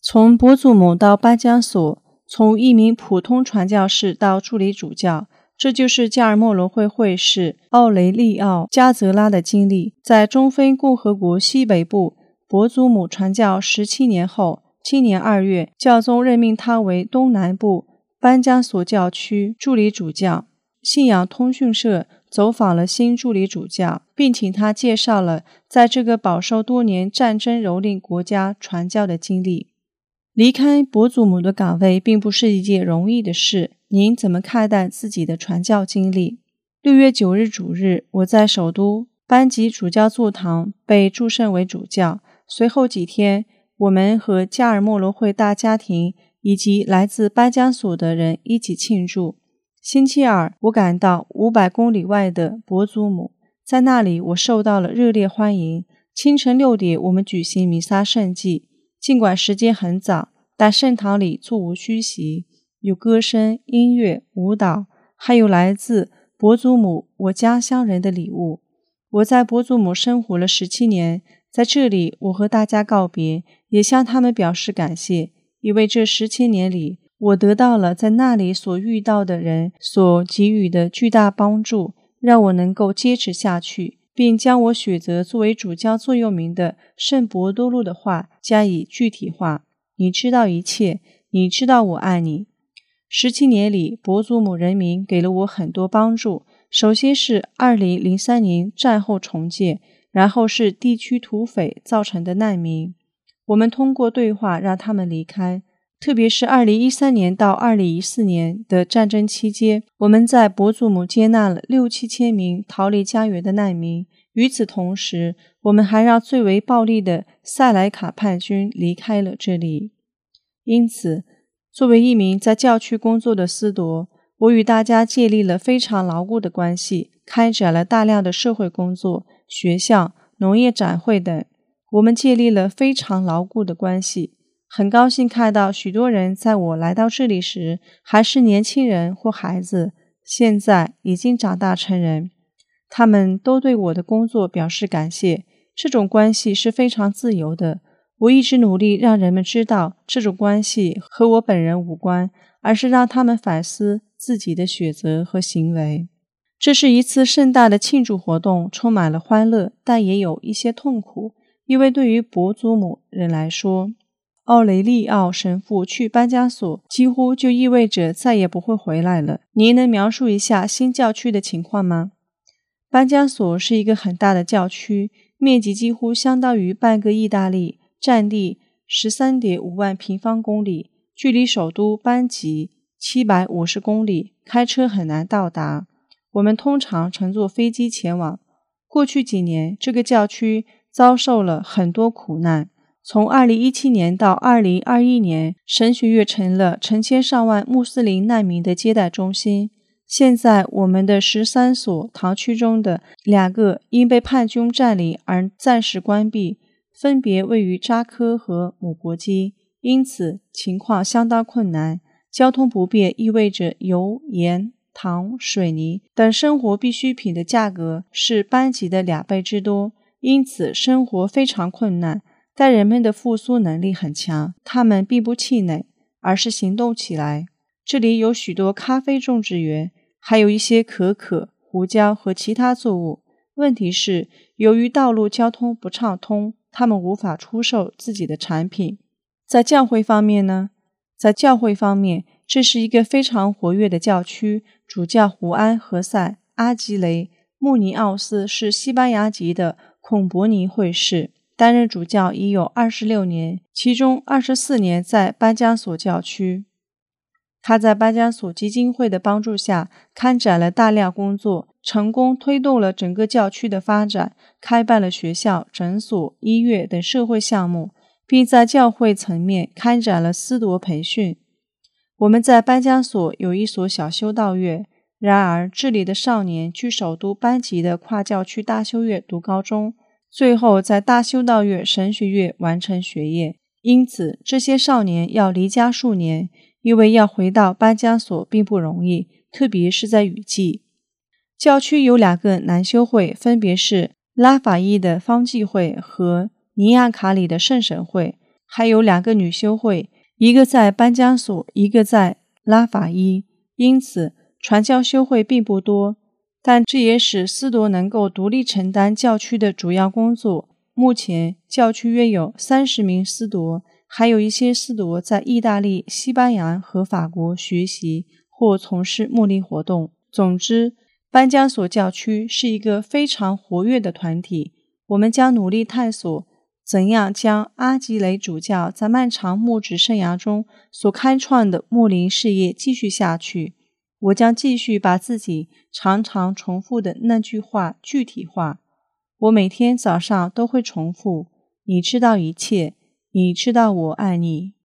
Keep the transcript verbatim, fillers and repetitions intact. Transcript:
从伯祖姆到班加索，从一名普通传教士到助理主教，这就是加尔默罗会会士奥雷利奥·加泽拉的经历。在中非共和国西北部，伯祖姆传教十七年后，今年二月，教宗任命他为东南部班加索教区助理主教。信仰通讯社走访了新助理主教，并请他介绍了在这个饱受多年战争蹂躏国家传教的经历。离开伯祖姆的岗位并不是一件容易的事，您怎么看待自己的传教经历？六月九日主日，我在首都班吉主教座堂被祝圣为主教，随后几天，我们和加尔默罗会大家庭以及来自班加索的人一起庆祝。星期二，我赶到五百公里外的伯祖姆，在那里我受到了热烈欢迎。清晨六点，我们举行弥撒圣祭。尽管时间很早，但圣堂里座无虚席，有歌声、音乐、舞蹈，还有来自伯祖姆我家乡人的礼物。我在伯祖姆生活了十七年，在这里我和大家告别，也向他们表示感谢，因为这十七年里我得到了在那里所遇到的人所给予的巨大帮助，让我能够坚持下去，并将我选择作为主教座右铭的圣伯多禄的话加以具体化。你知道一切，你知道我爱你。十七年里，伯祖姆人民给了我很多帮助，首先是二零零三年战后重建，然后是地区土匪造成的难民。我们通过对话让他们离开，特别是二零一三年到二零一四年的战争期间，我们在伯祖姆接纳了六七千名逃离家园的难民。与此同时，我们还让最为暴力的塞莱卡叛军离开了这里。因此，作为一名在教区工作的司铎，我与大家建立了非常牢固的关系，开展了大量的社会工作、学校、农业展会等。我们建立了非常牢固的关系。很高兴看到许多人在我来到这里时还是年轻人或孩子，现在已经长大成人。他们都对我的工作表示感谢。这种关系是非常自由的。我一直努力让人们知道，这种关系和我本人无关，而是让他们反思自己的选择和行为。这是一次盛大的庆祝活动，充满了欢乐，但也有一些痛苦，因为对于伯祖姆人来说，奥雷利奥神父去班加索几乎就意味着再也不会回来了。您能描述一下新教区的情况吗？班加索是一个很大的教区，面积几乎相当于半个意大利，占地 十三点五万平方公里，距离首都班吉七百五十公里，开车很难到达。我们通常乘坐飞机前往。过去几年，这个教区遭受了很多苦难。从二零一七年到二零二一年，神学院成了成千上万穆斯林难民的接待中心。现在我们的十三所堂区中的两个因被叛军占领而暂时关闭，分别位于扎科和姆伯基，因此情况相当困难。交通不便意味着油、盐、糖、水泥等生活必需品的价格是班级的两倍之多，因此生活非常困难。但人们的复苏能力很强，他们并不气馁，而是行动起来。这里有许多咖啡种植园，还有一些可可、胡椒和其他作物。问题是，由于道路交通不畅通，他们无法出售自己的产品。在教会方面呢？在教会方面，这是一个非常活跃的教区。主教胡安·何塞·阿吉雷·穆尼奥斯是西班牙籍的孔伯尼会士，担任主教已有二十六年，其中二十四年在班加索教区。他在班加索基金会的帮助下开展了大量工作，成功推动了整个教区的发展，开办了学校、诊所、医院等社会项目，并在教会层面开展了司铎培训。我们在班加索有一所小修道院，然而这里的少年去首都班吉的跨教区大修院读高中，最后在大修道院神学院完成学业。因此这些少年要离家数年，因为要回到班加索并不容易，特别是在雨季。教区有两个男修会，分别是拉法伊的方济会和尼亚卡里的圣神会。 还有两个女修会，一个在班加索，一个在拉法伊，因此传教修会并不多，但这也使司铎能够独立承担教区的主要工作。目前教区约有三十名司铎，还有一些司铎在意大利、西班牙和法国学习或从事牧灵活动。总之，班加索教区是一个非常活跃的团体。我们将努力探索怎样将阿吉雷主教在漫长牧职生涯中所开创的牧灵事业继续下去。我将继续把自己常常重复的那句话具体化。我每天早上都会重复：你知道一切，你知道我爱你。